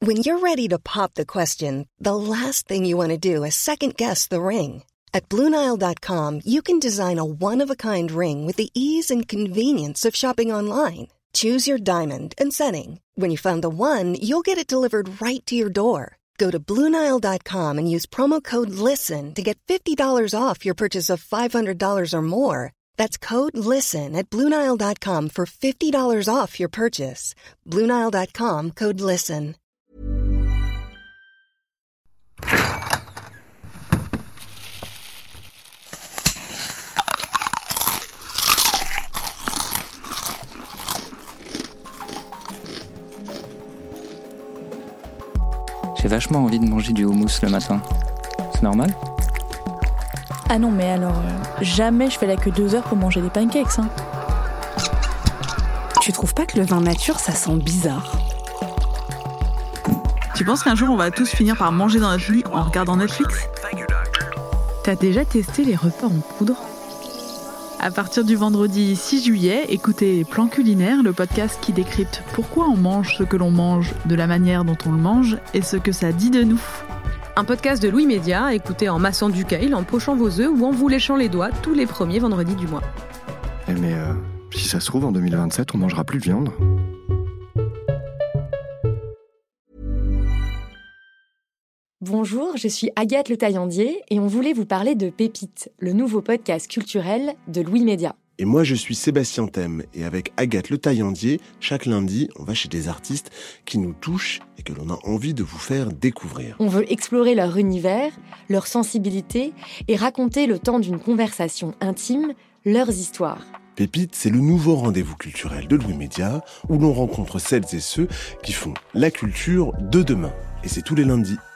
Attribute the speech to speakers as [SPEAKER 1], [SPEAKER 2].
[SPEAKER 1] When you're ready to pop the question, the last thing you want to do is second-guess the ring. At BlueNile.com, you can design a one-of-a-kind ring with the ease and convenience of shopping online. Choose your diamond and setting. When you find the one, you'll get it delivered right to your door. Go to BlueNile.com and use promo code LISTEN to get $50 off your purchase of $500 or more. That's code LISTEN at BlueNile.com for $50 off your purchase. BlueNile.com, code LISTEN.
[SPEAKER 2] J'ai vachement envie de manger du houmous le matin. C'est normal ?
[SPEAKER 3] Ah non, mais alors, jamais je fais là que 2 heures pour manger des pancakes, hein.
[SPEAKER 4] Tu trouves pas que le vin nature, ça sent bizarre ?
[SPEAKER 5] Tu penses qu'un jour on va tous finir par manger dans notre lit en regardant Netflix ? T'as déjà testé les repas en poudre ? À partir du vendredi 6 juillet, écoutez Plan Culinaire, le podcast qui décrypte pourquoi on mange ce que l'on mange, de la manière dont on le mange et ce que ça dit de nous.
[SPEAKER 6] Un podcast de Louis Média, écoutez en massant du kale, en pochant vos œufs ou en vous léchant les doigts tous les premiers vendredis du mois.
[SPEAKER 7] Mais si ça se trouve, en 2027, on mangera plus de viande.
[SPEAKER 8] Bonjour, je suis Agathe Le Taillandier et on voulait vous parler de Pépites, le nouveau podcast culturel de Louis Média.
[SPEAKER 9] Et moi, je suis Sébastien Thème, et avec Agathe Le Taillandier, chaque lundi, on va chez des artistes qui nous touchent et que l'on a envie de vous faire découvrir.
[SPEAKER 8] On veut explorer leur univers, leur sensibilité et raconter le temps d'une conversation intime, leurs histoires.
[SPEAKER 9] Pépites, c'est le nouveau rendez-vous culturel de Louis Média, où l'on rencontre celles et ceux qui font la culture de demain. Et c'est tous les lundis.